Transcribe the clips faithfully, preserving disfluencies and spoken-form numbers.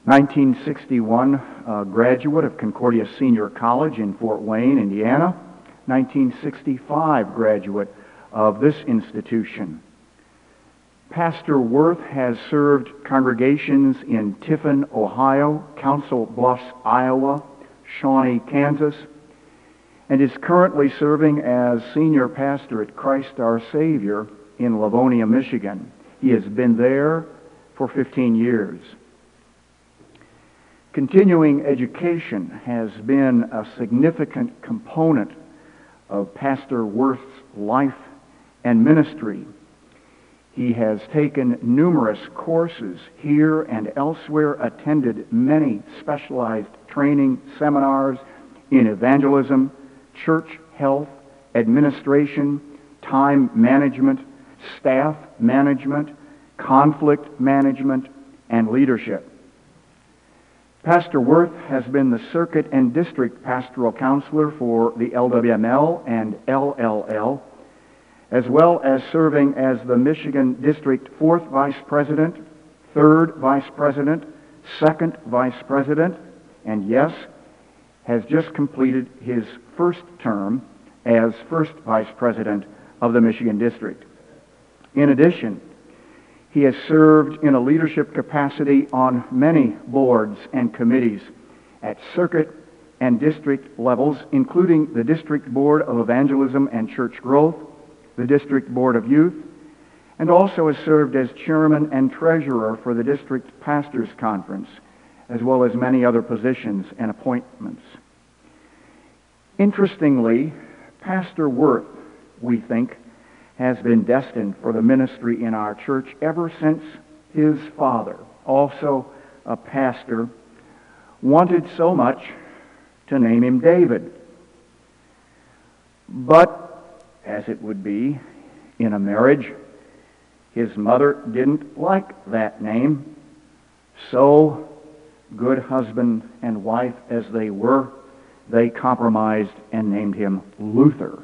nineteen sixty-one uh, graduate of Concordia Senior College in Fort Wayne, Indiana. nineteen sixty-five graduate of this institution. Pastor Worth has served congregations in Tiffin, Ohio, Council Bluffs, Iowa, Shawnee, Kansas, and is currently serving as senior pastor at Christ Our Savior in Livonia, Michigan. He has been there for fifteen years. Continuing education has been a significant component of Pastor Worth's life and ministry. He has taken numerous courses here and elsewhere, attended many specialized training seminars in evangelism, church health, administration, time management, staff management, conflict management, and leadership. Pastor Worth has been the circuit and district pastoral counselor for the L W M L and L L L, as well as serving as the Michigan District fourth Vice President, third Vice President, second Vice President, and yes, has just completed his first term as first Vice President of the Michigan District. In addition, he has served in a leadership capacity on many boards and committees at circuit and district levels, including the District Board of Evangelism and Church Growth, the District Board of Youth, and also has served as chairman and treasurer for the District Pastors Conference, as well as many other positions and appointments. Interestingly, Pastor Worth, we think, has been destined for the ministry in our church ever since his father, also a pastor, wanted so much to name him David. But, as it would be in a marriage, his mother didn't like that name, so, good husband and wife as they were, they compromised and named him Luther.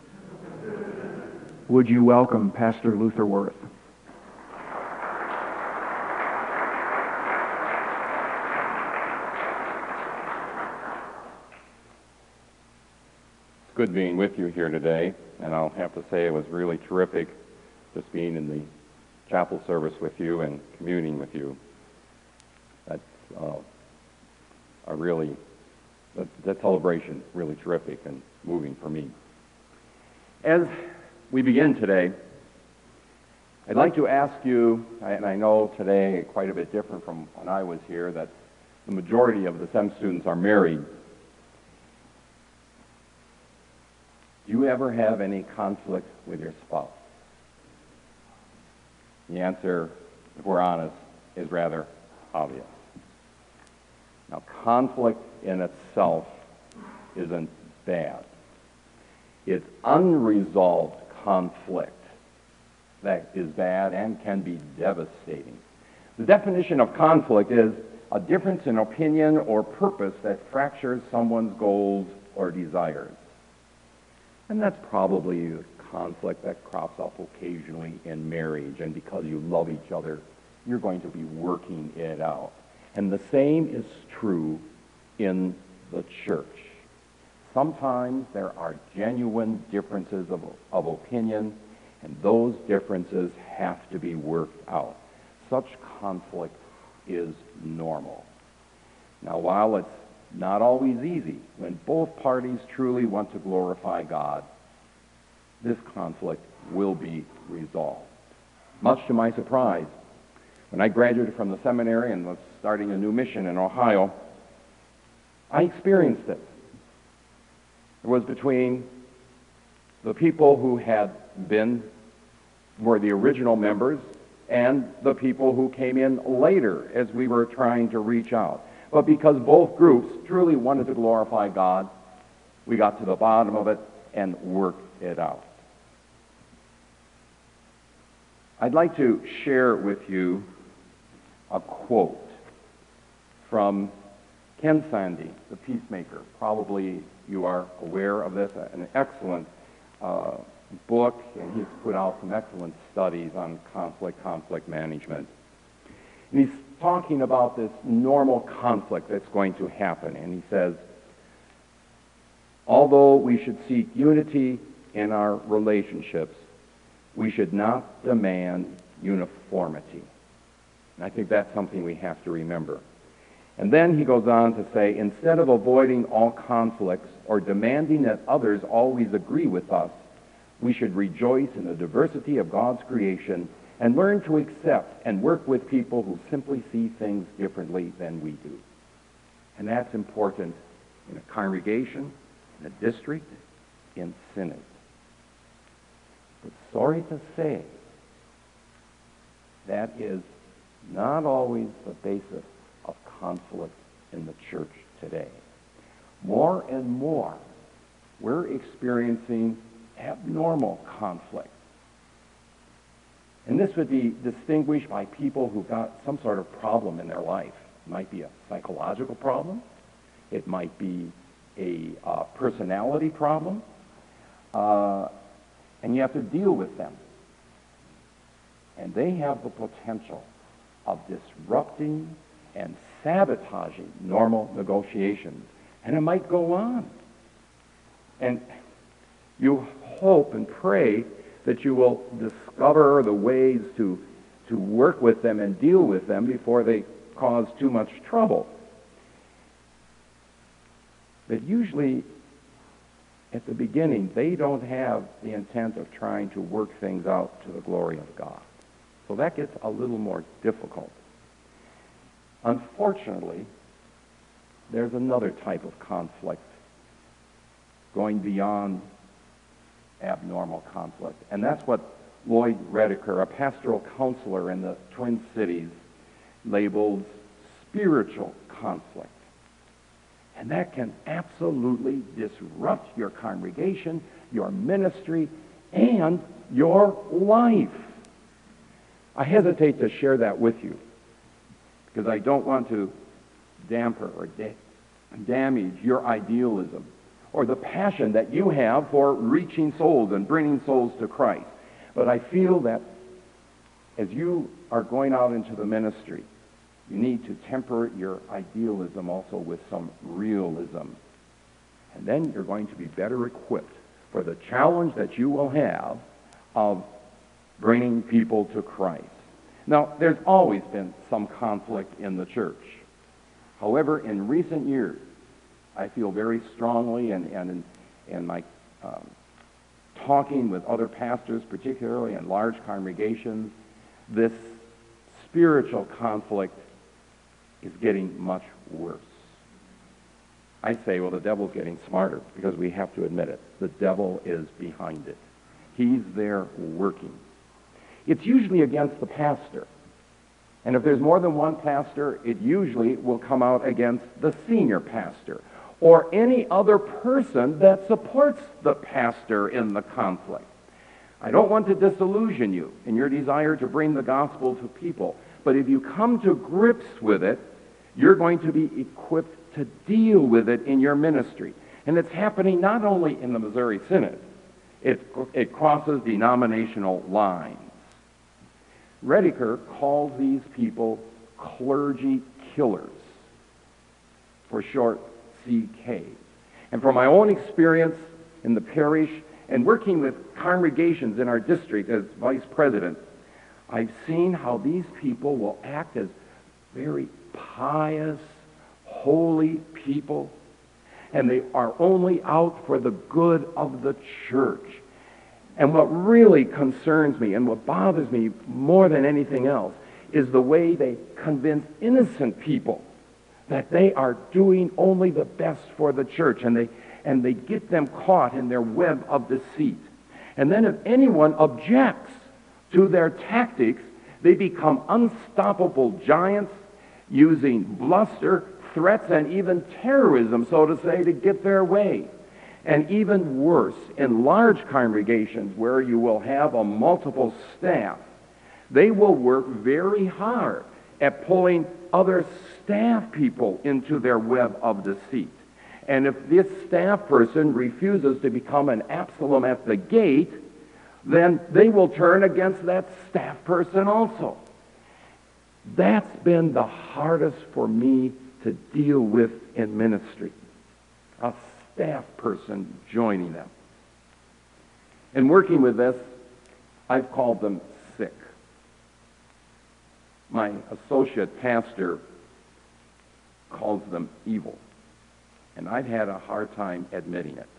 Would you welcome Pastor Luther Worth? It's good being with you here today, and I'll have to say it was really terrific just being in the chapel service with you and communing with you. That's uh, a really, that, that celebration really terrific and moving for me. As we begin today, I'd like to ask you, and I know today quite a bit different from when I was here, that the majority of the S E M students are married. Do you ever have any conflict with your spouse? The answer, if we're honest, is rather obvious. Now, conflict in itself isn't bad. It's unresolved conflict that is bad and can be devastating. The definition of conflict is a difference in opinion or purpose that fractures someone's goals or desires. And that's probably a conflict that crops up occasionally in marriage, and because you love each other, you're going to be working it out. And the same is true in the church. Sometimes there are genuine differences of, of opinion, and those differences have to be worked out. Such conflict is normal. Now, while it's not always easy, when both parties truly want to glorify God, this conflict will be resolved. Much to my surprise, when I graduated from the seminary and was starting a new mission in Ohio, I experienced it. It was between the people who had been, were the original members, and the people who came in later as we were trying to reach out. But because both groups truly wanted to glorify God, we got to the bottom of it and worked it out. I'd like to share with you a quote from Ken Sande, the Peacemaker. Probably you are aware of this, an excellent uh, book, and he's put out some excellent studies on conflict, conflict management. And he's talking about this normal conflict that's going to happen, and he says, although we should seek unity in our relationships, we should not demand uniformity. And I think that's something we have to remember. And then he goes on to say, instead of avoiding all conflicts or demanding that others always agree with us, we should rejoice in the diversity of God's creation and learn to accept and work with people who simply see things differently than we do. And that's important in a congregation, in a district, in synod. But sorry to say, that is not always the basis of conflict in the church today. More and more, we're experiencing abnormal conflict. And this would be distinguished by people who've got some sort of problem in their life. It might be a psychological problem. It might be a uh, personality problem. Uh, and you have to deal with them. And they have the potential of disrupting and sabotaging normal negotiations. And it might go on. And you hope and pray that you will discover the ways to, to work with them and deal with them before they cause too much trouble. But usually, at the beginning, they don't have the intent of trying to work things out to the glory of God. So that gets a little more difficult. Unfortunately, there's another type of conflict going beyond abnormal conflict. And that's what Lloyd Rediker, a pastoral counselor in the Twin Cities, labels spiritual conflict. And that can absolutely disrupt your congregation, your ministry, and your life. I hesitate to share that with you because I don't want to damper or da- damage your idealism or the passion that you have for reaching souls and bringing souls to Christ. But I feel that as you are going out into the ministry, you need to temper your idealism also with some realism. And then you're going to be better equipped for the challenge that you will have of bringing people to Christ. Now, there's always been some conflict in the church. However, in recent years, I feel very strongly, and, and in, in my um, talking with other pastors, particularly in large congregations, this spiritual conflict is getting much worse. I say, well, the devil's getting smarter because we have to admit it. The devil is behind it. He's there working. It's usually against the pastor. And if there's more than one pastor, it usually will come out against the senior pastor or any other person that supports the pastor in the conflict. I don't want to disillusion you in your desire to bring the gospel to people, but if you come to grips with it, you're going to be equipped to deal with it in your ministry. And it's happening not only in the Missouri Synod, it, it crosses denominational lines. Rediker calls these people clergy killers, for short C K. And from my own experience in the parish and working with congregations in our district as vice president, I've seen how these people will act as very pious, holy people, and they are only out for the good of the church. And what really concerns me and what bothers me more than anything else is the way they convince innocent people that they are doing only the best for the church, and they and they get them caught in their web of deceit. And then if anyone objects to their tactics, they become unstoppable giants using bluster, threats, and even terrorism, so to say, to get their way. And even worse, in large congregations where you will have a multiple staff, they will work very hard at pulling other staff people into their web of deceit. And if this staff person refuses to become an Absalom at the gate, then they will turn against that staff person also. That's been the hardest for me to deal with in ministry. A staff person joining them. In working with this, I've called them sick. My associate pastor calls them evil. And I've had a hard time admitting it.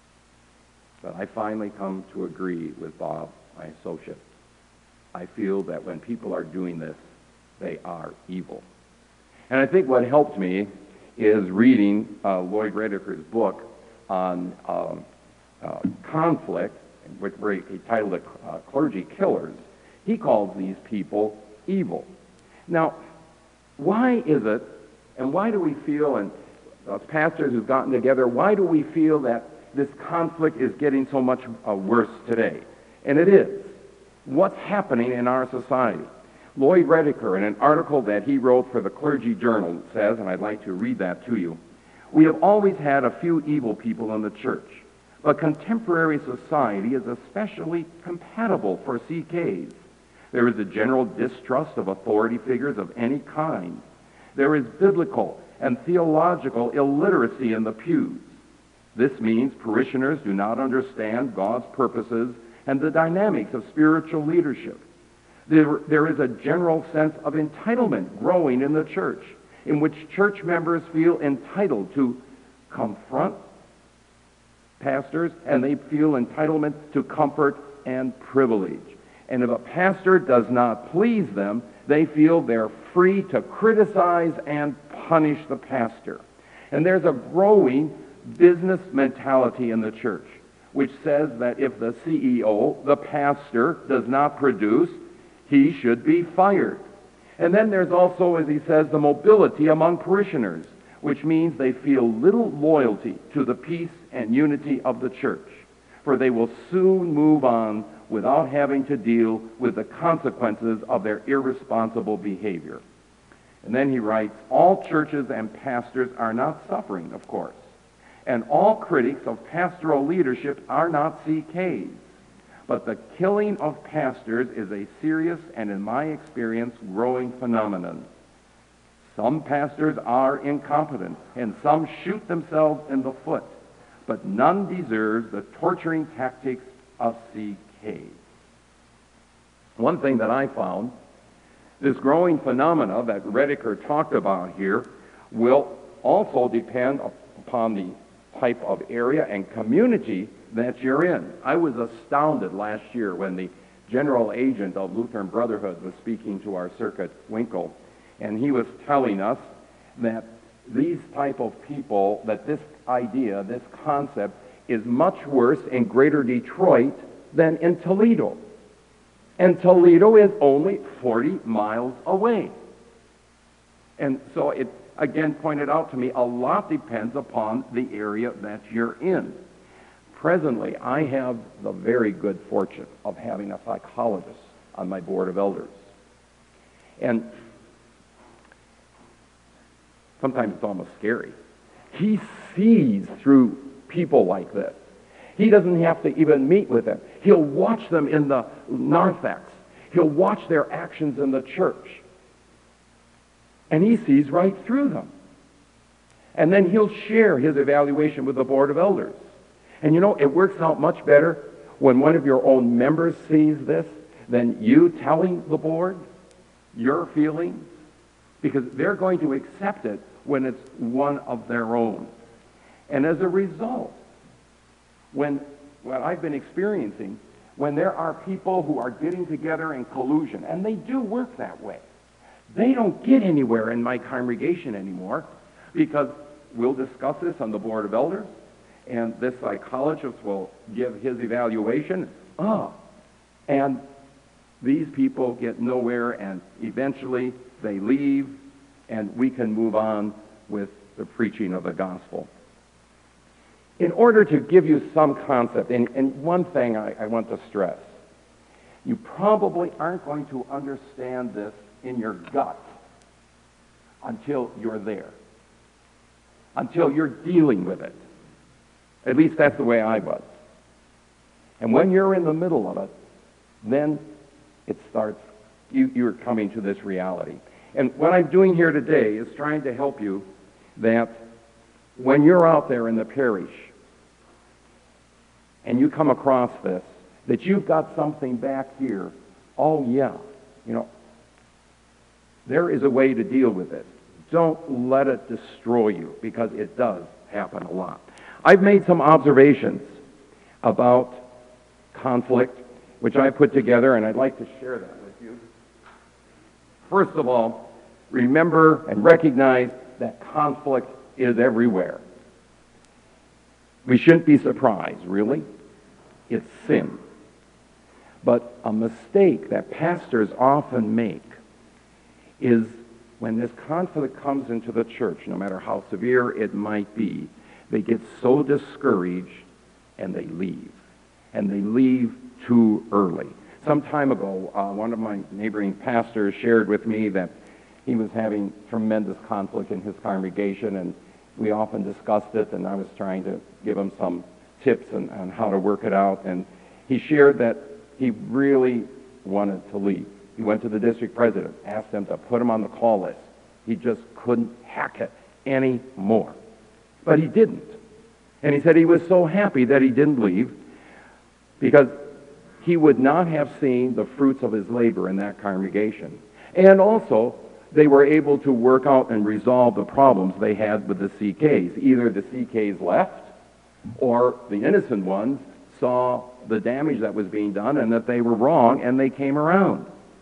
But I finally come to agree with Bob, my associate. I feel that when people are doing this, they are evil. And I think what helped me is reading uh, Lloyd Rediker's book on um, uh, conflict, which he titled it uh, Clergy Killers. He calls these people evil. Now, why is it, and why do we feel, and us pastors who've gotten together, why do we feel that this conflict is getting so much uh, worse today? And it is. What's happening in our society? Lloyd Rediker, in an article that he wrote for the Clergy Journal, says, and I'd like to read that to you, "We have always had a few evil people in the church, but contemporary society is especially compatible for C Ks. There is a general distrust of authority figures of any kind. There is biblical and theological illiteracy in the pews. This means parishioners do not understand God's purposes and the dynamics of spiritual leadership. There, there is a general sense of entitlement growing in the church, in which church members feel entitled to confront pastors, and they feel entitlement to comfort and privilege. And if a pastor does not please them, they feel they're free to criticize and punish the pastor. And there's a growing business mentality in the church, which says that if the C E O, the pastor, does not produce, he should be fired. And then there's also, as he says, the mobility among parishioners, which means they feel little loyalty to the peace and unity of the church, for they will soon move on without having to deal with the consequences of their irresponsible behavior. And then he writes, all churches and pastors are not suffering, of course, and all critics of pastoral leadership are not C Ks. But the killing of pastors is a serious and, in my experience, growing phenomenon. Some pastors are incompetent, and some shoot themselves in the foot, but none deserves the torturing tactics of C Ks. One thing that I found, this growing phenomena that Rediker talked about here will also depend upon the type of area and community that you're in. I was astounded last year when the general agent of Lutheran Brotherhood was speaking to our circuit, Winkle, and he was telling us that these type of people, that this idea, this concept, is much worse in Greater Detroit than in Toledo. And Toledo is only forty miles away. And so it again pointed out to me, a lot depends upon the area that you're in. Presently, I have the very good fortune of having a psychologist on my board of elders. And sometimes it's almost scary. He sees through people like this. He doesn't have to even meet with them. He'll watch them in the narthex. He'll watch their actions in the church. And he sees right through them. And then he'll share his evaluation with the board of elders. And you know, it works out much better when one of your own members sees this than you telling the board your feelings, because they're going to accept it when it's one of their own. And as a result, when what I've been experiencing, when there are people who are getting together in collusion, and they do work that way, they don't get anywhere in my congregation anymore, because we'll discuss this on the board of elders, and this psychologist will give his evaluation. Ah, and these people get nowhere, and eventually they leave, and we can move on with the preaching of the gospel. In order to give you some concept, and, and one thing I, I want to stress, you probably aren't going to understand this in your gut until you're there, until you're dealing with it. At least that's the way I was. And when you're in the middle of it, then it starts, you, you're coming to this reality. And what I'm doing here today is trying to help you that when you're out there in the parish and you come across this, that you've got something back here, oh yeah, you know, there is a way to deal with it. Don't let it destroy you, because it does happen a lot. I've made some observations about conflict, which I put together, and I'd like to share that with you. First of all, remember and recognize that conflict is everywhere. We shouldn't be surprised, really. It's sin. But a mistake that pastors often make is when this conflict comes into the church, no matter how severe it might be, they get so discouraged and they leave. And they leave too early. Some time ago, uh, one of my neighboring pastors shared with me that he was having tremendous conflict in his congregation, and we often discussed it, and I was trying to give him some tips on, on how to work it out. And he shared that he really wanted to leave. He went to the district president, asked him to put him on the call list. He just couldn't hack it anymore. But he didn't. And he said he was so happy that he didn't leave, because he would not have seen the fruits of his labor in that congregation. And also, they were able to work out and resolve the problems they had with the C Ks. Either the C Ks left, or the innocent ones saw the damage that was being done and that they were wrong, and they came around.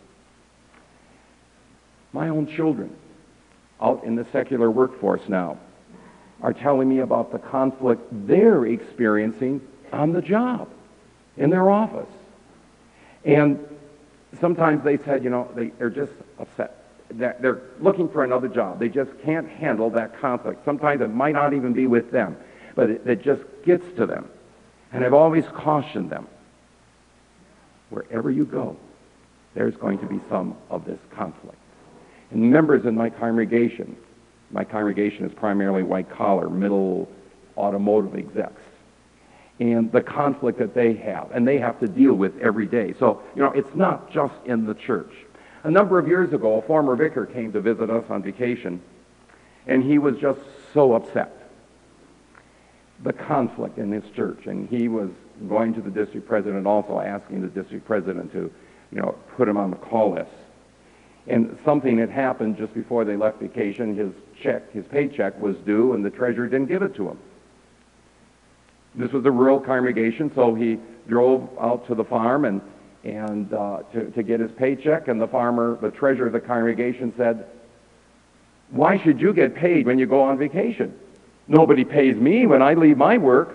My own children, out in the secular workforce now, are telling me about the conflict they're experiencing on the job, in their office. And sometimes they said, you know, they, they're just upset. They're, they're looking for another job. They just can't handle that conflict. Sometimes it might not even be with them, but it, it just gets to them. And I've always cautioned them, wherever you go, there's going to be some of this conflict. And members in my congregation, my congregation is primarily white-collar, middle automotive execs, and the conflict that they have, and they have to deal with every day. So, you know, it's not just in the church. A number of years ago, a former vicar came to visit us on vacation, and he was just so upset. The conflict in his church, and he was going to the district president, also asking the district president to, you know, put him on the call list. And something had happened just before they left vacation. His check, his paycheck was due, and the treasurer didn't give it to him. This was a rural congregation, so he drove out to the farm and and uh, to, to get his paycheck, and the farmer, the treasurer of the congregation said, "Why should you get paid when you go on vacation? Nobody pays me when I leave my work."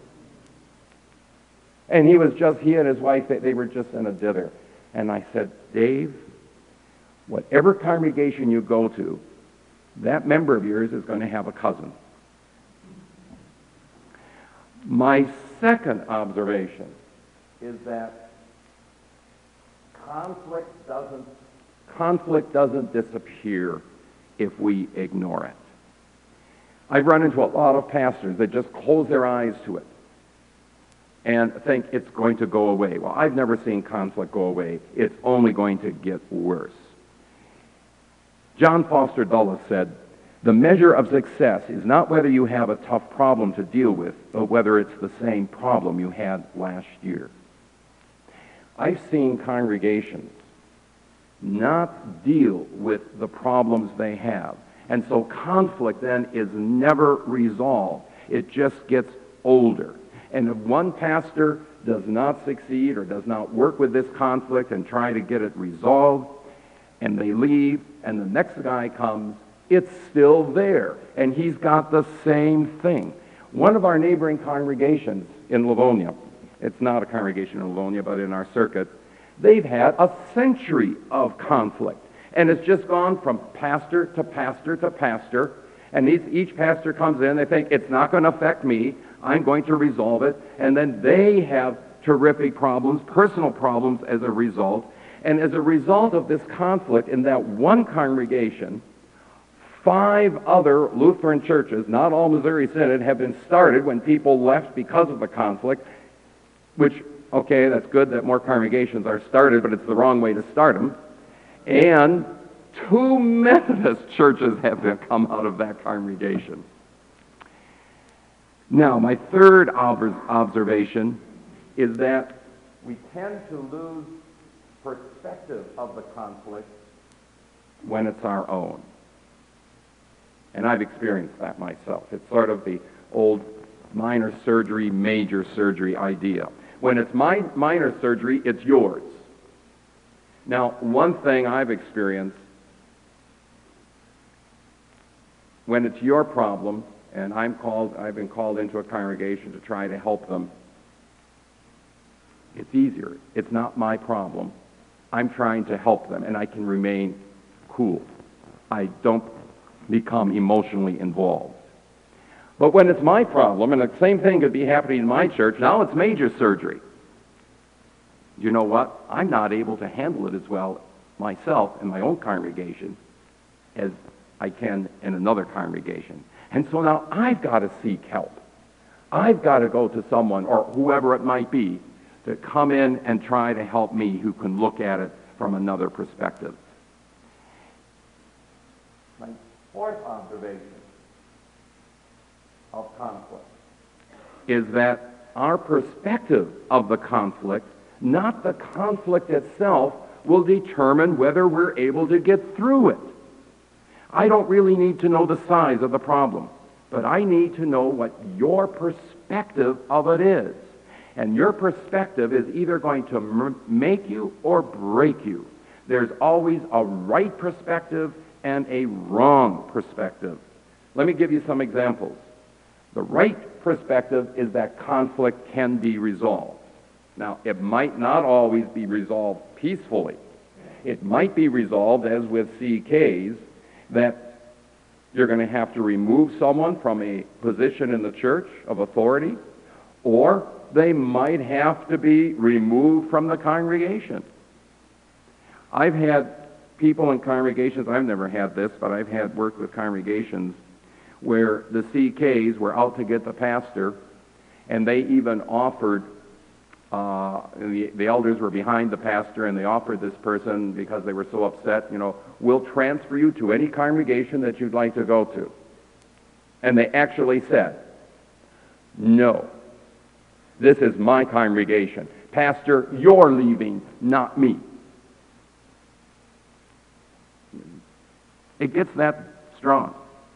And he was just, he and his wife, they, they were just in a dither. And I said, "Dave, whatever congregation you go to, that member of yours is going to have a cousin." My second observation is that conflict doesn't, conflict doesn't disappear if we ignore it. I've run into a lot of pastors that just close their eyes to it and think it's going to go away. Well, I've never seen conflict go away. It's only going to get worse. John Foster Dulles said, "The measure of success is not whether you have a tough problem to deal with, but whether it's the same problem you had last year." I've seen congregations not deal with the problems they have. And so conflict then is never resolved. It just gets older. And if one pastor does not succeed or does not work with this conflict and try to get it resolved, and they leave, and the next guy comes, it's still there, and he's got the same thing. One of our neighboring congregations in Livonia, it's not a congregation in Livonia, but in our circuit, they've had a century of conflict. And it's just gone from pastor to pastor to pastor, and each, each pastor comes in, they think, it's not going to affect me, I'm going to resolve it, and then they have terrific problems, personal problems as a result. And as a result of this conflict in that one congregation, five other Lutheran churches, not all Missouri Synod, have been started when people left because of the conflict, which, okay, that's good that more congregations are started, but it's the wrong way to start them. And two Methodist churches have to come out of that congregation. Now, my third ob- observation is that we tend to lose perspective of the conflict when it's our own. And I've experienced that myself. It's sort of the old minor surgery, major surgery idea. When it's my minor surgery, it's yours. Now, one thing I've experienced, when it's your problem, and I'm called, I've been called into a congregation to try to help them, it's easier. It's not my problem. I'm trying to help them, and I can remain cool. I don't become emotionally involved. But when it's my problem, and the same thing could be happening in my church, now it's major surgery. You know what? I'm not able to handle it as well myself in my own congregation as I can in another congregation. And so now I've got to seek help. I've got to go to someone, or whoever it might be, to come in and try to help me who can look at it from another perspective. My fourth observation of conflict is that our perspective of the conflict, not the conflict itself, will determine whether we're able to get through it. I don't really need to know the size of the problem, but I need to know what your perspective of it is. And your perspective is either going to m- make you or break you. There's always a right perspective and a wrong perspective. Let me give you some examples. The right perspective is that conflict can be resolved. Now, it might not always be resolved peacefully. It might be resolved, as with C Ks, that you're going to have to remove someone from a position in the church of authority, or they might have to be removed from the congregation. I've had people in congregations, I've never had this, but I've had worked with congregations where the C Ks were out to get the pastor, and they even offered, uh, the, the elders were behind the pastor, and they offered this person, because they were so upset, you know, we'll transfer you to any congregation that you'd like to go to. And they actually said, no, this is my congregation. Pastor, you're leaving, not me. It gets that strong.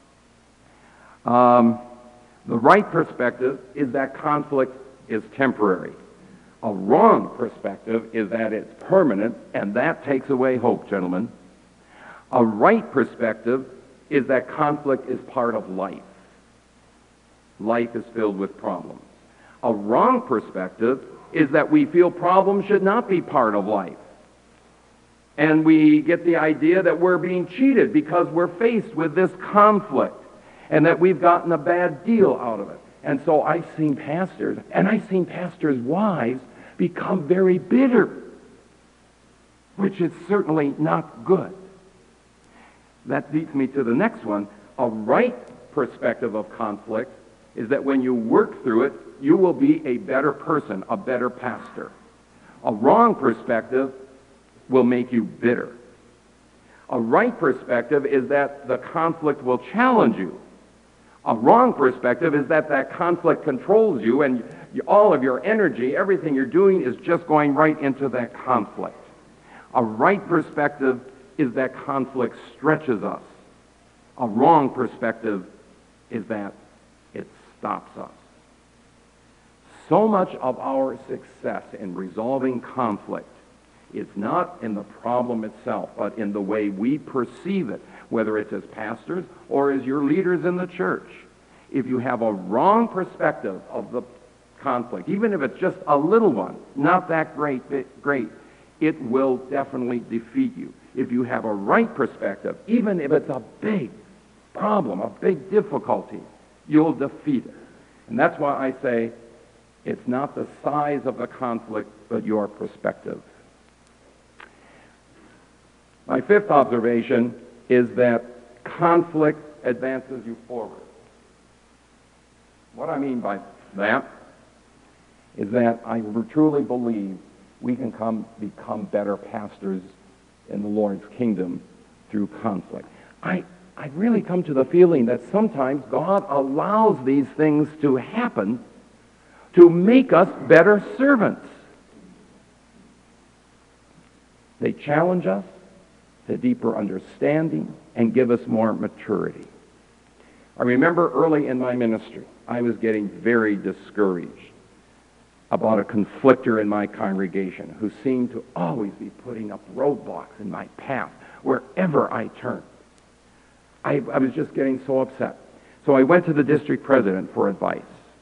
Um, the right perspective is that conflict is temporary. A wrong perspective is that it's permanent, and that takes away hope, gentlemen. A right perspective is that conflict is part of life. Life is filled with problems. A wrong perspective is that we feel problems should not be part of life. And we get the idea that we're being cheated because we're faced with this conflict, and that we've gotten a bad deal out of it. And so I've seen pastors, and I've seen pastors' wives become very bitter, which is certainly not good. That leads me to the next one. A right perspective of conflict is that when you work through it, you will be a better person, a better pastor. A wrong perspective will make you bitter. A right perspective is that the conflict will challenge you. A wrong perspective is that that conflict controls you, and you, all of your energy, everything you're doing is just going right into that conflict. A right perspective is that conflict stretches us. A wrong perspective is that it stops us. So much of our success in resolving conflict is not in the problem itself, but in the way we perceive it, whether it's as pastors or as your leaders in the church. If you have a wrong perspective of the conflict, even if it's just a little one, not that great, bit great, it will definitely defeat you. If you have a right perspective, even if it's a big problem, a big difficulty, you'll defeat it. And that's why I say it's not the size of the conflict, but your perspective. My fifth observation is that conflict advances you forward. What I mean by that is that I truly believe we can come become better pastors in the Lord's kingdom through through conflict. I, I really come to the feeling that sometimes God allows these things to happen to make us better servants. They challenge us to deeper understanding and give us more maturity. I remember early in my ministry, I was getting very discouraged about a conflictor in my congregation who seemed to always be putting up roadblocks in my path wherever I turned. I, I was just getting so upset. So I went to the district president for advice.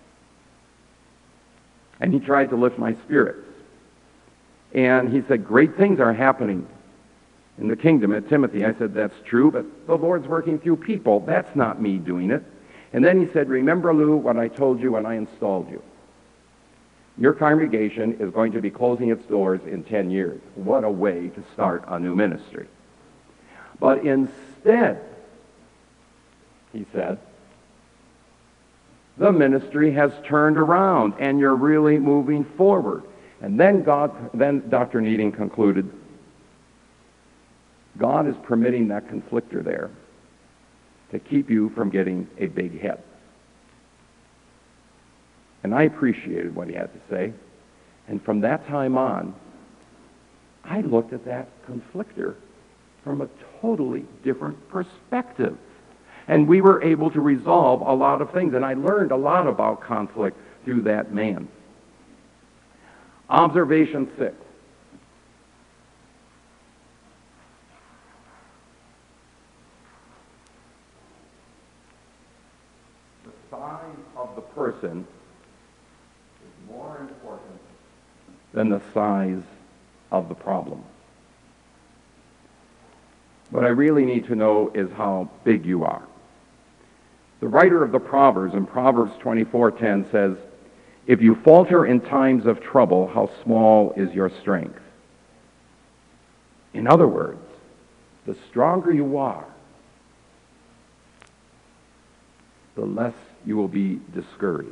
And he tried to lift my spirits. And he said, great things are happening in the kingdom at Timothy. I said, that's true, but the Lord's working through people. That's not me doing it. And then he said, remember, Lou, what I told you when I installed you. Your congregation is going to be closing its doors in ten years. What a way to start a new ministry. But instead, he said, the ministry has turned around and you're really moving forward. And then God, then Doctor Needing concluded, God is permitting that conflictor there to keep you from getting a big head. And I appreciated what he had to say. And from that time on, I looked at that conflictor from a totally different perspective. And we were able to resolve a lot of things. And I learned a lot about conflict through that man. Observation six. The size of the person is more important than the size of the problem. What I really need to know is how big you are. The writer of the Proverbs in Proverbs twenty-four ten says, if you falter in times of trouble, how small is your strength? In other words, the stronger you are, the less you will be discouraged.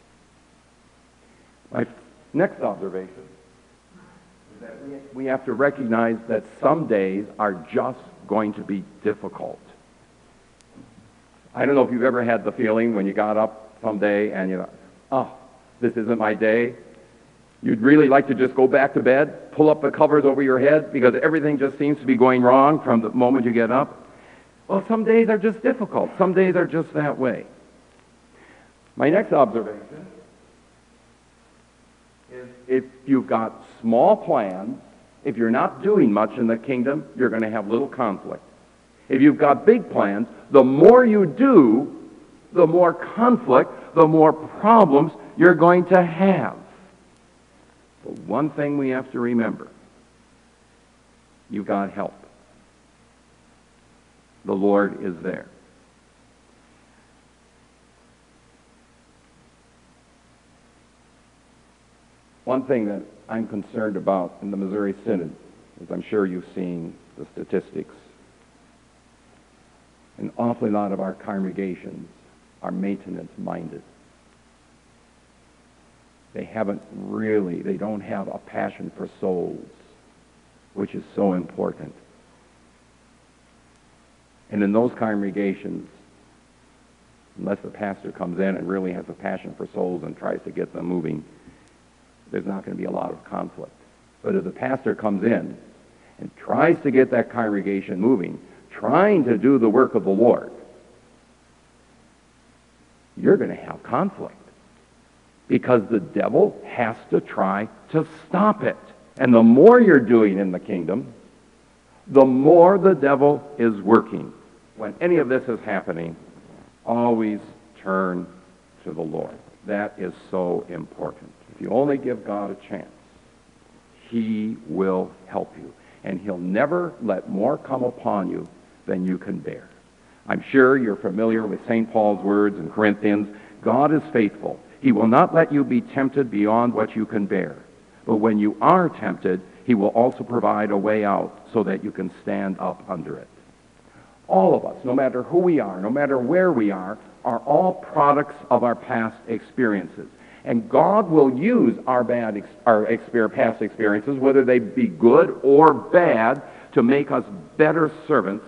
My next observation is that we have to recognize that some days are just going to be difficult. I don't know if you've ever had the feeling when you got up someday and you thought, oh, this isn't my day. You'd really like to just go back to bed, pull up the covers over your head because everything just seems to be going wrong from the moment you get up. Well, some days are just difficult. Some days are just that way. My next observation is if you've got small plans, if you're not doing much in the kingdom, you're going to have little conflict. If you've got big plans, the more you do, the more conflict, the more problems you're going to have. But one thing we have to remember, you've got help. The Lord is there. One thing that I'm concerned about in the Missouri Synod is I'm sure you've seen the statistics. An awful lot of our congregations are maintenance-minded. They haven't really, they don't have a passion for souls, which is so important. And in those congregations, unless the pastor comes in and really has a passion for souls and tries to get them moving, there's not going to be a lot of conflict. But if the pastor comes in and tries to get that congregation moving, trying to do the work of the Lord, you're going to have conflict. Because the devil has to try to stop it. And the more you're doing in the kingdom, the more the devil is working. When any of this is happening, always turn to the Lord. That is so important. If you only give God a chance, he will help you. And he'll never let more come upon you than you can bear. I'm sure you're familiar with Saint Paul's words in Corinthians. God is faithful. He will not let you be tempted beyond what you can bear. But when you are tempted, he will also provide a way out so that you can stand up under it. All of us, no matter who we are, no matter where we are, are all products of our past experiences. And God will use our bad, ex- our exper- past experiences, whether they be good or bad, to make us better servants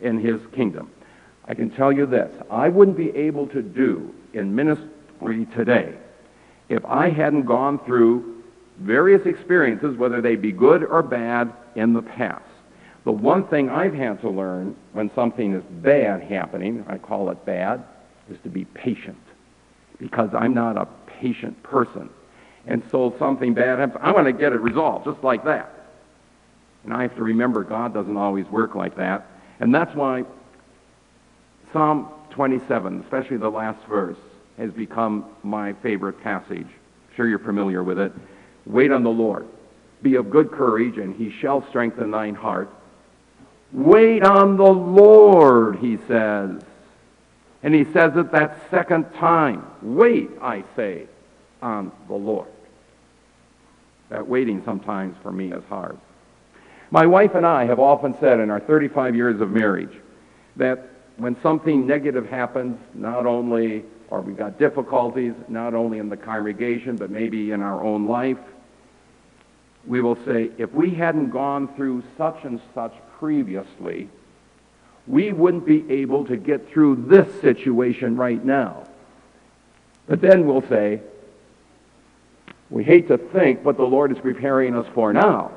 in his kingdom. I can tell you this, I wouldn't be able to do in ministry today if I hadn't gone through various experiences, whether they be good or bad, in the past. The one thing I've had to learn when something is bad happening, I call it bad, is to be patient, because I'm not a patient person. And so something bad happens, I want to get it resolved just like that. And I have to remember God doesn't always work like that. And that's why Psalm twenty-seven, especially the last verse, has become my favorite passage. I'm sure you're familiar with it. Wait on the Lord. Be of good courage, and he shall strengthen thine heart. Wait on the Lord, he says. And he says it that second time. Wait, I say, on the Lord. That waiting sometimes for me is hard. My wife and I have often said in our thirty-five years of marriage that when something negative happens, not only, or we've got difficulties, not only in the congregation, but maybe in our own life, we will say, if we hadn't gone through such and such previously, we wouldn't be able to get through this situation right now. But then we'll say, we hate to think what the Lord is preparing us for now.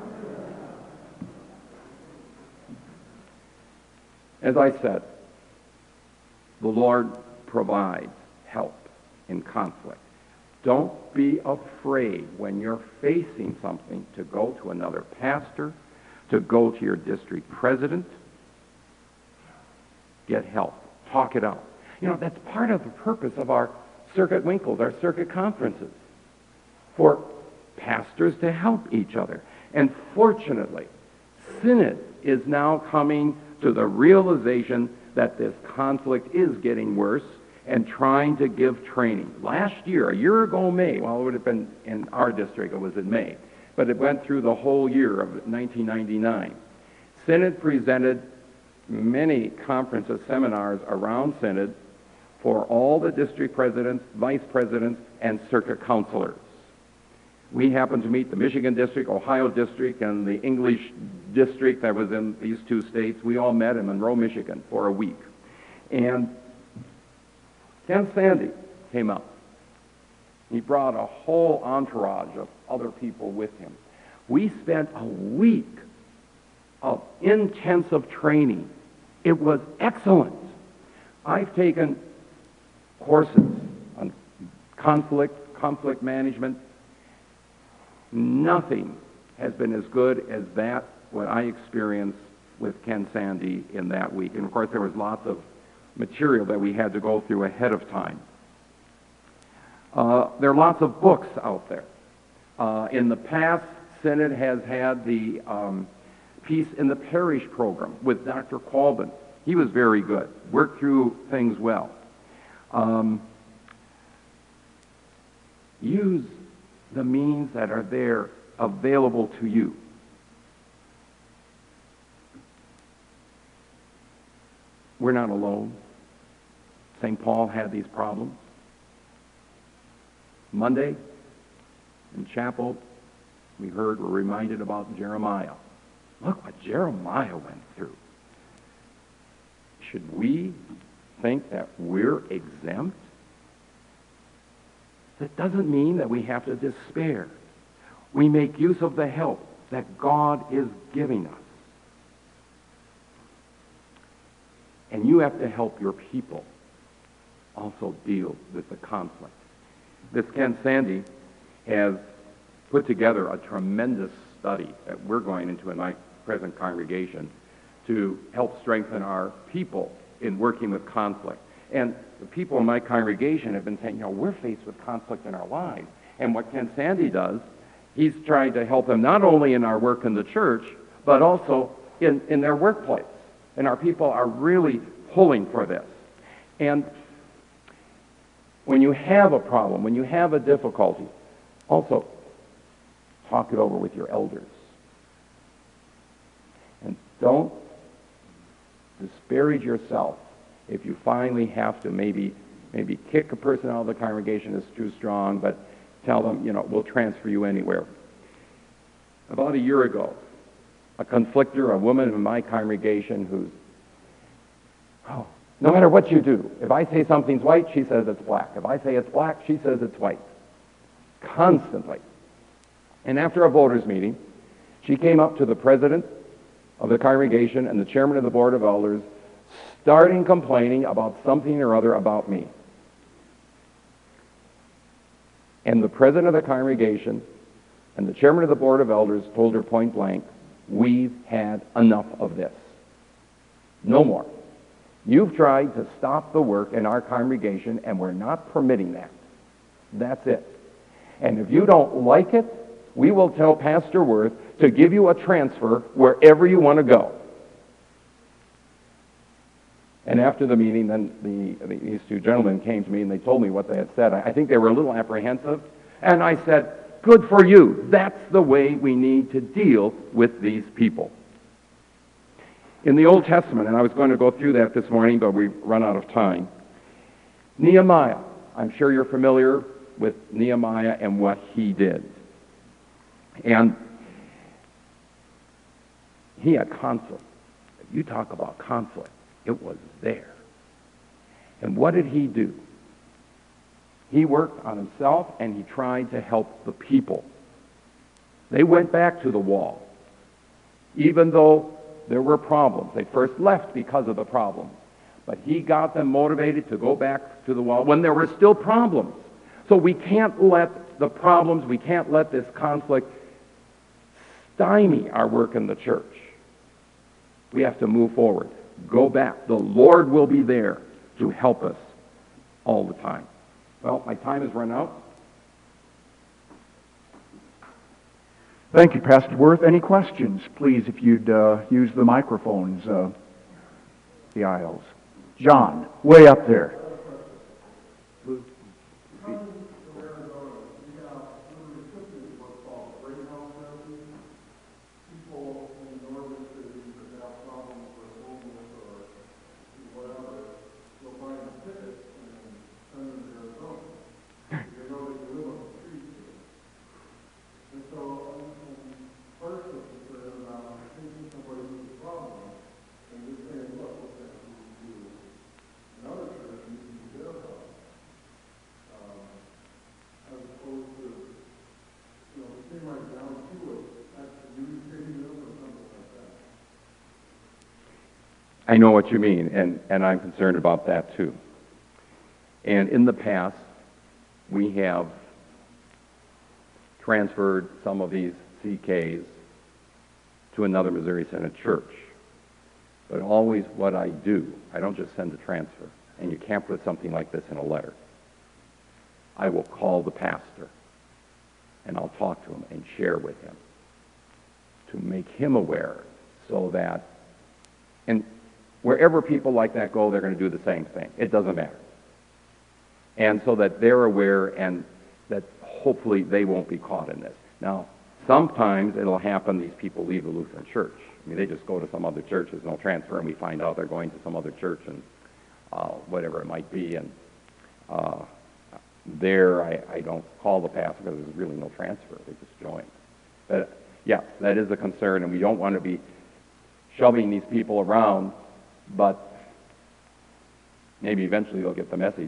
As I said, the Lord provides help in conflict. Don't be afraid when you're facing something to go to another pastor, to go to your district president. Get help. Talk it out. You know, that's part of the purpose of our circuit winkles, our circuit conferences, for pastors to help each other. And fortunately, Synod is now coming to the realization that this conflict is getting worse and trying to give training. Last year, a year ago May, well, it would have been in our district, it was in May, but it went through the whole year of nineteen ninety-nine. Synod presented many conferences, seminars around Synod for all the district presidents, vice presidents, and circuit counselors. We happened to meet the Michigan district, Ohio district, and the English district that was in these two states. We all met in Monroe, Michigan for a week. And Ken Sande came out. He brought a whole entourage of other people with him. We spent a week of intensive training. It was excellent. I've taken courses on conflict, conflict management. Nothing has been as good as that, what I experienced with Ken Sande in that week. And of course, there was lots of material that we had to go through ahead of time. Uh, there are lots of books out there. Uh, in the past, Synod has had the um, Peace in the Parish program with Doctor Colvin. He was very good, worked through things well. Um, use the means that are there available to you. We're not alone. Saint Paul had these problems. Monday in chapel, we heard, we're reminded about Jeremiah. Look what Jeremiah went through. Should we think that we're exempt? That doesn't mean that we have to despair. We make use of the help that God is giving us. And you have to help your people also deal with the conflict. This Ken Sande has put together a tremendous study that we're going into in my present congregation to help strengthen our people in working with conflict. And the people in my congregation have been saying, you know, we're faced with conflict in our lives. And what Ken Sande does, he's trying to help them not only in our work in the church, but also in, in their workplace. And our people are really pulling for this. And when you have a problem, when you have a difficulty, also talk it over with your elders. And don't disparage yourself if you finally have to maybe maybe kick a person out of the congregation is too strong, but tell them, you know, we'll transfer you anywhere. About a year ago, a conflictor, a woman in my congregation who's Oh, no matter what you do, if I say something's white, she says it's black. If I say it's black, she says it's white. Constantly. And after a voters' meeting, she came up to the president of the congregation and the chairman of the board of elders, starting complaining about something or other about me. And the president of the congregation and the chairman of the board of elders told her point blank, we've had enough of this. No more. You've tried to stop the work in our congregation, and we're not permitting that. That's it. And if you don't like it, we will tell Pastor Worth to give you a transfer wherever you want to go. And after the meeting, then the, the, these two gentlemen came to me and they told me what they had said. I, I think they were a little apprehensive. And I said, good for you. That's the way we need to deal with these people. In the Old Testament, and I was going to go through that this morning, but we've run out of time. Nehemiah, I'm sure you're familiar with Nehemiah and what he did. And he had conflict. If you talk about conflict, it was there. And what did he do? He worked on himself and he tried to help the people. They went back to the wall. Even though there were problems. They first left because of the problems. But he got them motivated to go back to the wall when there were still problems. So we can't let the problems, we can't let this conflict stymie our work in the church. We have to move forward. Go back. The Lord will be there to help us all the time. Well, my time has run out. Thank you, Pastor Worth. Any questions? Please, if you'd uh, use the microphones, uh, the aisles. John, way up there. I know what you mean, and, and I'm concerned about that too. And in the past, we have transferred some of these C Ks to another Missouri Synod church. But always what I do, I don't just send a transfer, and you can't put something like this in a letter. I will call the pastor, and I'll talk to him and share with him to make him aware so that, and wherever people like that go, they're going to do the same thing. It doesn't matter. And so that they're aware and that hopefully they won't be caught in this. Now, sometimes it'll happen, these people leave the Lutheran church. I mean, they just go to some other church, there's no transfer, and we find out they're going to some other church and uh, whatever it might be. And uh, there, I, I don't call the pastor because there's really no transfer. They just join. But, yeah, that is a concern, and we don't want to be shoving these people around, but maybe eventually they'll get the message.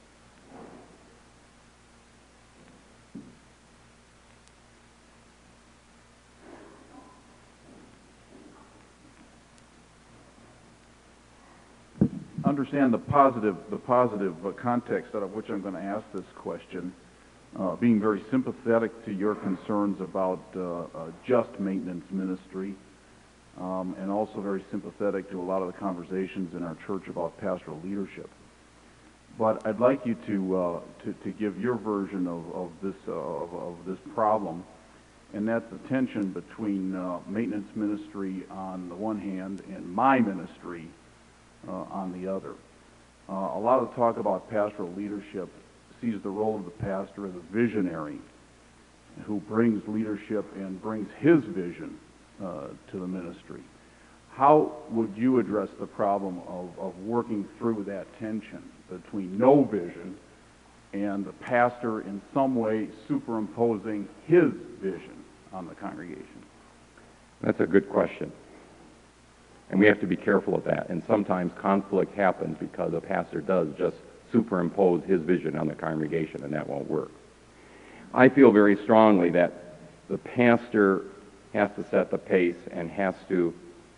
Understand the positive, the positive uh, context out of which I'm going to ask this question, uh, being very sympathetic to your concerns about uh, uh, just maintenance ministry, um, and also very sympathetic to a lot of the conversations in our church about pastoral leadership. But I'd like you to uh, to, to give your version of, of this uh, of, of this problem, and that's the tension between uh, maintenance ministry on the one hand and my ministry Uh, on the other. Uh, a lot of talk about pastoral leadership sees the role of the pastor as a visionary who brings leadership and brings his vision uh, to the ministry. How would you address the problem of, of working through that tension between no vision and the pastor in some way superimposing his vision on the congregation? That's a good question. And we have to be careful of that. And sometimes conflict happens because a pastor does just superimpose his vision on the congregation, and that won't work. I feel very strongly that the pastor has to set the pace and has to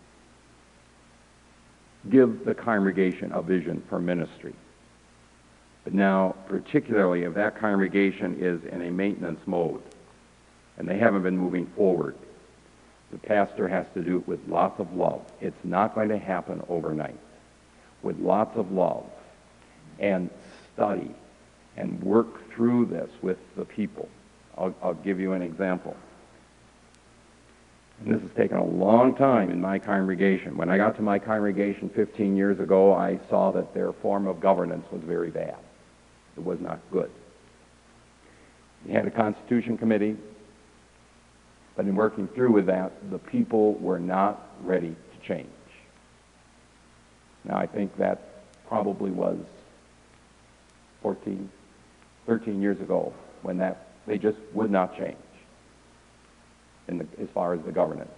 give the congregation a vision for ministry. But now, particularly if that congregation is in a maintenance mode and they haven't been moving forward, the pastor has to do it with lots of love. It's not going to happen overnight. With lots of love and study and work through this with the people. I'll, I'll give you an example. And this has taken a long time in my congregation. When I got to my congregation fifteen years ago, I saw that their form of governance was very bad. It was not good. We had a Constitution Committee, but in working through with that, the people were not ready to change. Now, I think that probably was fourteen, thirteen years ago when that they just would not change in the, as far as the governance.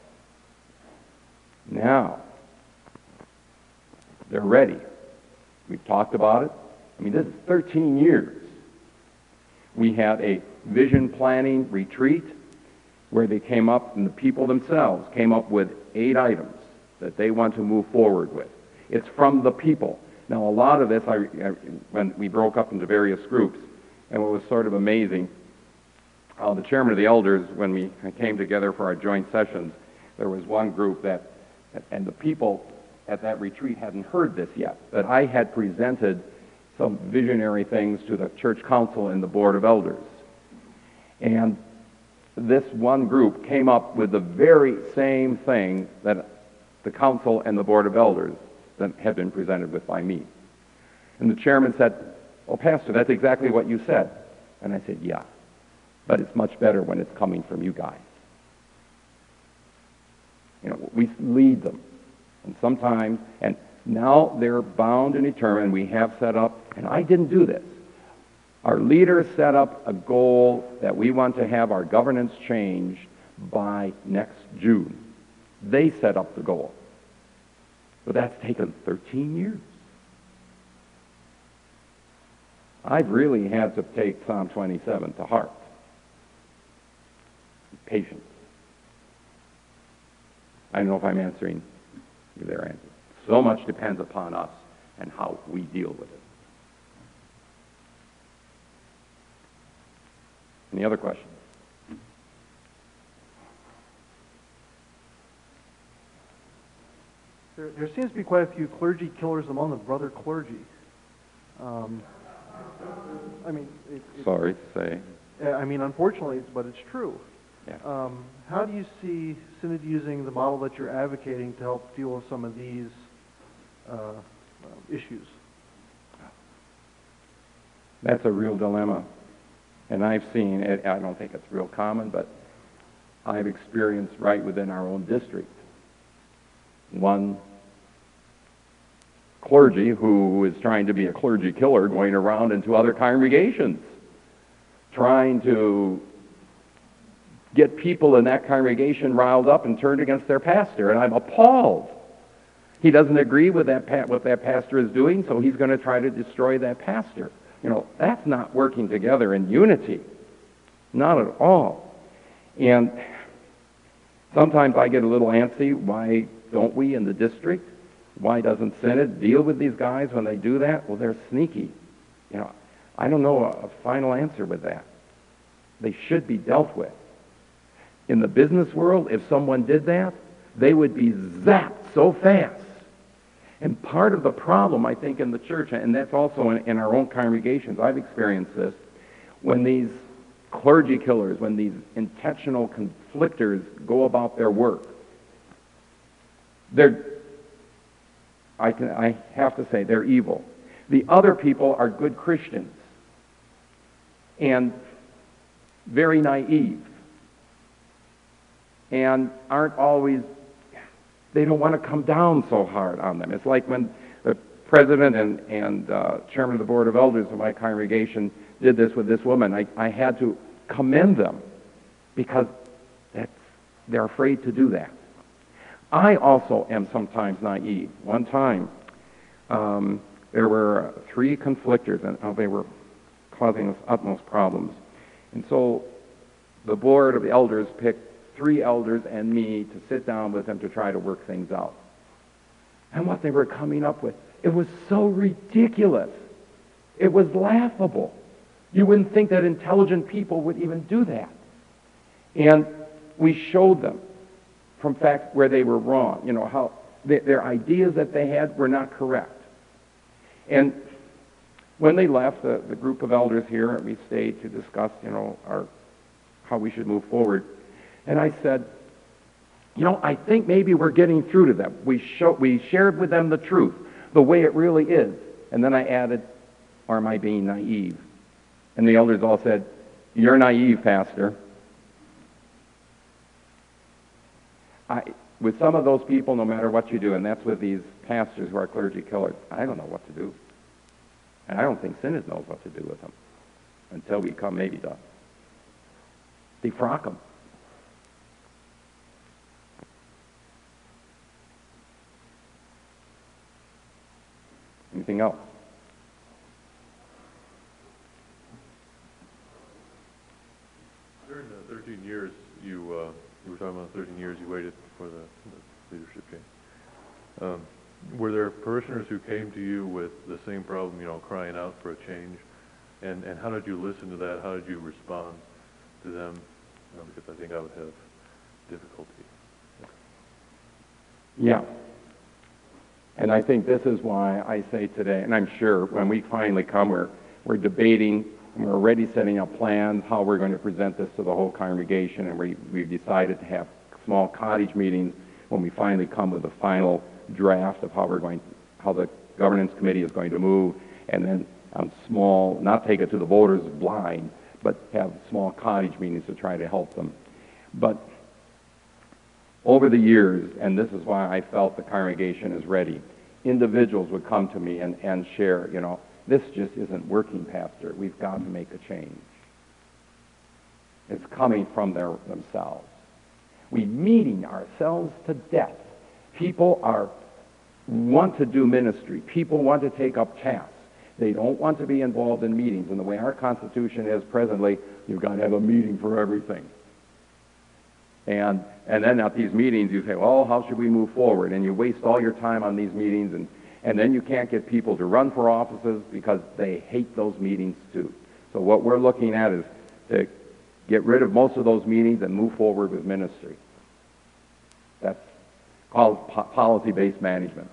Now, they're ready. We've talked about it. I mean, this is thirteen years. We had a vision planning retreat where they came up, and the people themselves came up with eight items that they want to move forward with. It's from the people. Now, a lot of this, I, I, when we broke up into various groups, and what was sort of amazing, uh, the chairman of the elders, when we came together for our joint sessions, there was one group that, and the people at that retreat hadn't heard this yet, but I had presented some visionary things to the church council and the board of elders. And this one group came up with the very same thing that the council and the board of elders that had been presented with by me. And the chairman said, "Well, Pastor, that's exactly what you said." And I said, "Yeah, but it's much better when it's coming from you guys." You know, we lead them. And sometimes, and now they're bound and determined. We have set up, and I didn't do this. Our leaders set up a goal that we want to have our governance changed by next June. They set up the goal. But that's taken thirteen years. I've really had to take Psalm twenty-seven to heart. Patience. I don't know if I'm answering their answer. So much depends upon us and how we deal with it. Any other questions? There, there seems to be quite a few clergy killers among the brother clergy. Um, I mean, it, it, Sorry to say. I mean, unfortunately, it's, but it's true. Yeah. Um, how do you see Synod using the model that you're advocating to help deal with some of these uh, uh, issues? That's a real dilemma. And I've seen it, I don't think it's real common, but I've experienced right within our own district. One clergy who is trying to be a clergy killer going around into other congregations, trying to get people in that congregation riled up and turned against their pastor, and I'm appalled. He doesn't agree with that pa- what that pastor is doing, so he's going to try to destroy that pastor. You know, that's not working together in unity. Not at all. And sometimes I get a little antsy. Why don't we in the district? Why doesn't Synod deal with these guys when they do that? Well, they're sneaky. You know, I don't know a, a final answer with that. They should be dealt with. In the business world, if someone did that, they would be zapped so fast. And part of the problem, I think, in the church, and that's also in, in our own congregations, I've experienced this, when these clergy killers, when these intentional conflictors go about their work, they're, I, can, I have to say, they're evil. The other people are good Christians and very naive and aren't always, they don't want to come down so hard on them. It's like when the president and, and uh, chairman of the board of elders of my congregation did this with this woman. I, I had to commend them because that's, they're afraid to do that. I also am sometimes naive. One time, um, there were three conflictors, and uh, they were causing us utmost problems. And so the board of elders picked three elders and me to sit down with them to try to work things out. And what they were coming up with, it was so ridiculous. It was laughable. You wouldn't think that intelligent people would even do that. And we showed them from fact where they were wrong, you know, how they, their ideas that they had were not correct. And when they left, the, the group of elders here, we stayed to discuss, you know, our, how we should move forward. And I said, you know, I think maybe we're getting through to them. We, show, we shared with them the truth, the way it really is. And then I added, or am I being naive? And the elders all said, you're naive, Pastor. I, with some of those people, no matter what you do, and that's with these pastors who are clergy killers, I don't know what to do. And I don't think Synod knows what to do with them until we come maybe to defrock them. Anything else? During the thirteen years, you uh, you were talking about thirteen years you waited for the, the leadership change. Um, were there parishioners who came to you with the same problem, you know, crying out for a change? And and how did you listen to that? How did you respond to them? You know, because I think I would have difficulty. Yeah. And I think this is why I say today, and I'm sure when we finally come, we're, we're debating, and we're already setting up plans, how we're going to present this to the whole congregation, and we, we've decided to have small cottage meetings when we finally come with a final draft of how we're going, how the governance committee is going to move, and then um, small, not take it to the voters blind, but have small cottage meetings to try to help them. But over the years, and this is why I felt the congregation is ready, individuals would come to me and, and share, you know, this just isn't working, Pastor. We've got to make a change. It's coming from their, themselves. We're meeting ourselves to death. People are want to do ministry. People want to take up tasks. They don't want to be involved in meetings. And the way our Constitution is presently, you've got to have a meeting for everything. And and then at these meetings you say, well, how should we move forward? And you waste all your time on these meetings, and, and then you can't get people to run for offices because they hate those meetings too. So what we're looking at is to get rid of most of those meetings and move forward with ministry. That's called po- policy-based management.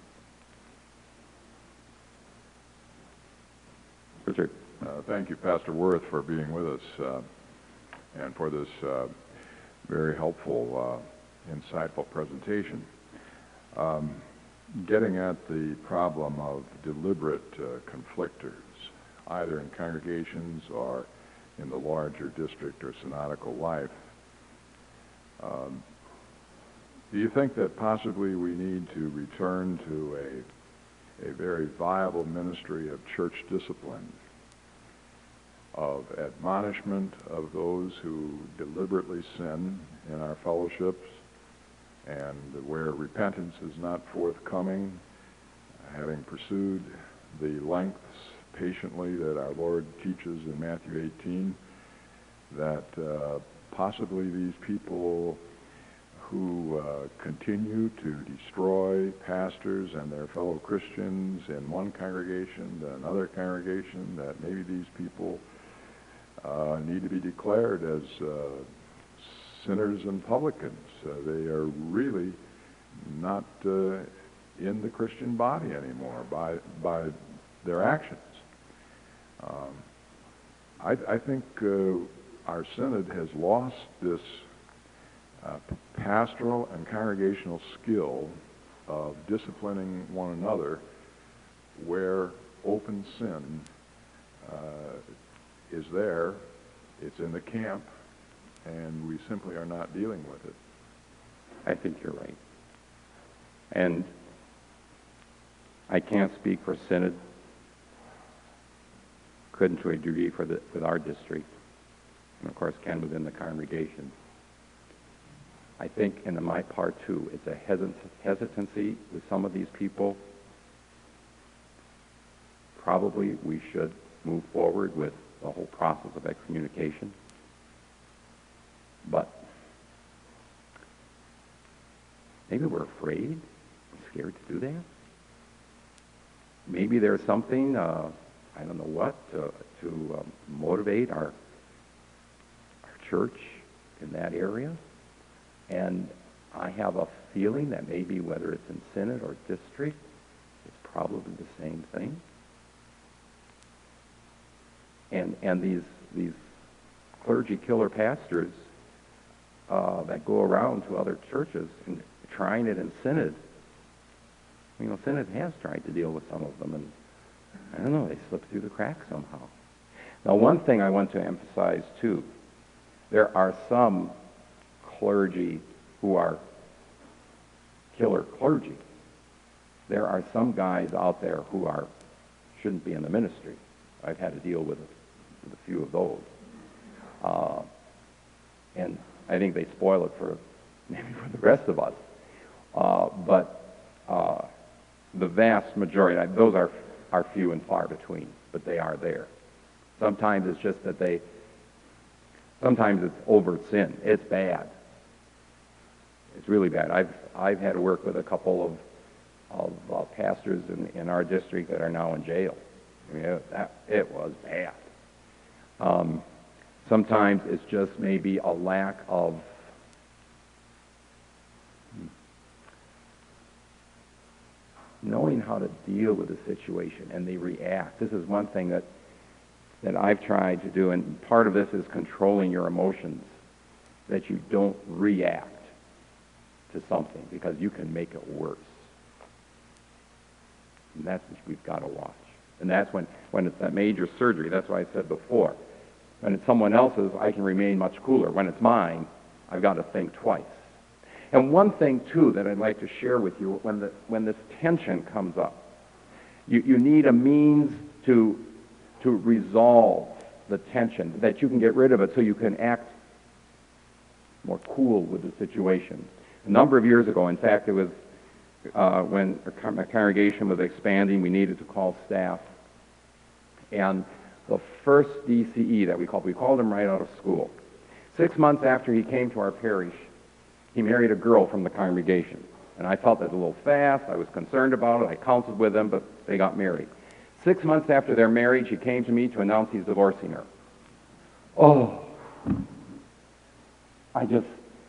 Richard. Uh, thank you, Pastor Worth, for being with us uh, and for this uh, very helpful, uh, insightful presentation. Um, getting at the problem of deliberate uh, conflictors, either in congregations or in the larger district or synodical life. Um, do you think that possibly we need to return to a, a very viable ministry of church discipline, of admonishment of those who deliberately sin in our fellowships, and where repentance is not forthcoming, having pursued the lengths patiently that our Lord teaches in Matthew eighteen, that uh, possibly these people who uh, continue to destroy pastors and their fellow Christians in one congregation to another congregation, that maybe these people Uh, need to be declared as uh, sinners and publicans. Uh, they are really not uh, in the Christian body anymore by by their actions. Um, I, I think uh, our synod has lost this uh, pastoral and congregational skill of disciplining one another where open sin uh, is there, it's in the camp, and we simply are not dealing with it. I think you're right. And I can't speak for Synod, couldn't to a degree for the, with our district, and of course can within the congregation. I think, and on my part too, it's a hesit- hesitancy with some of these people. Probably we should move forward with the whole process of excommunication. But maybe we're afraid, scared to do that. Maybe there's something, uh, I don't know what, to, to um, motivate our, our church in that area. And I have a feeling that maybe whether it's in synod or district, it's probably the same thing. And and these these clergy killer pastors uh, that go around to other churches and trying it in synod. You know, synod has tried to deal with some of them, and I don't know, they slip through the cracks somehow. Now, one thing I want to emphasize too: there are some clergy who are killer clergy. There are some guys out there who are shouldn't be in the ministry. I've had to deal with, with a few of those. Uh, and I think they spoil it for maybe for the rest of us. Uh, but uh, the vast majority, those are, are few and far between, but they are there. Sometimes it's just that they, sometimes it's overt sin. It's bad. It's really bad. I've, I've had to work with a couple of, of uh, pastors in, in our district that are now in jail. I mean, it, that, it was bad. Um, sometimes it's just maybe a lack of knowing how to deal with the situation, and they react. This is one thing that that I've tried to do, and part of this is controlling your emotions, that you don't react to something, because you can make it worse. And that's what we've got to watch. And that's when, when it's that major surgery. That's why I said before. When it's someone else's, I can remain much cooler. When it's mine, I've got to think twice. And one thing, too, that I'd like to share with you, when, the, when this tension comes up, you, you need a means to, to resolve the tension, that you can get rid of it so you can act more cool with the situation. A number of years ago, in fact, it was uh, when a congregation was expanding, we needed to call staff. And the first D C E that we called, we called him right out of school. Six months after he came to our parish, he married a girl from the congregation. And I felt that a little fast. I was concerned about it. I counseled with them, but they got married. Six months after their marriage, he came to me to announce he's divorcing her. Oh, I just,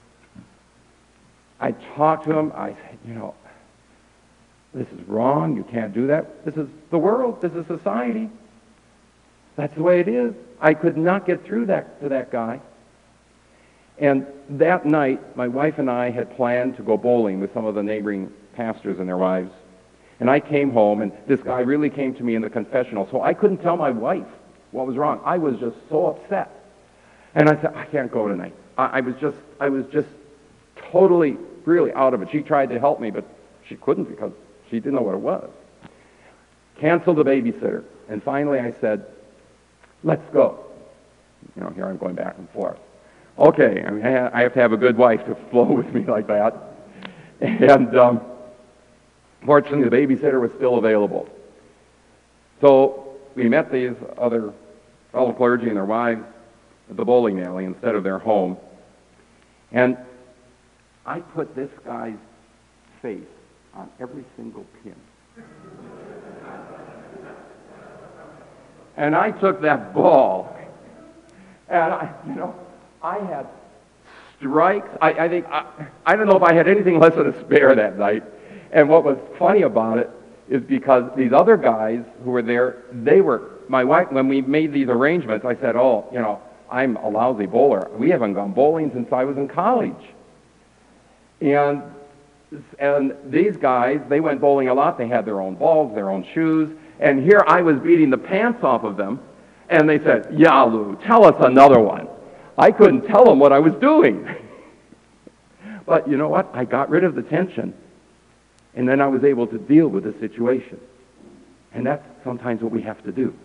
I talked to him. I said, you know, this is wrong. You can't do that. This is the world. This is society. That's the way it is. I could not get through that to that guy. And that night, my wife and I had planned to go bowling with some of the neighboring pastors and their wives. And I came home, and this guy really came to me in the confessional, so I couldn't tell my wife what was wrong. I was just so upset. And I said, I can't go tonight. I, I was just, I was just totally, really out of it. She tried to help me, but she couldn't because she didn't know what it was. Canceled the babysitter. And finally I said, let's go. You know, here I'm going back and forth. Okay, I mean, I have to have a good wife to flow with me like that. And um, fortunately, the babysitter was still available. So we met these other fellow clergy and their wives at the bowling alley instead of their home. And I put this guy's face on every single pin. And I took that ball, and I, you know, I had strikes. I, I think, I, I don't know if I had anything less than a spare that night. And what was funny about it is because these other guys who were there, they were, my wife, when we made these arrangements, I said, oh, you know, I'm a lousy bowler. We haven't gone bowling since I was in college. And, and these guys, they went bowling a lot. They had their own balls, their own shoes. And here I was beating the pants off of them. And they said, yeah, Lou, tell us another one. I couldn't tell them what I was doing. But you know what? I got rid of the tension. And then I was able to deal with the situation. And that's sometimes what we have to do.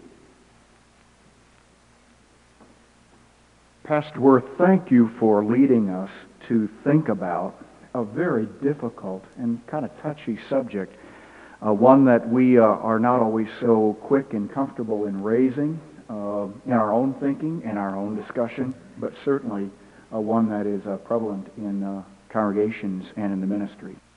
Pastor Worth, thank you for leading us to think about a very difficult and kind of touchy subject, uh, one that we uh, are not always so quick and comfortable in raising uh, in our own thinking and our own discussion, but certainly uh, one that is uh, prevalent in uh, congregations and in the ministry.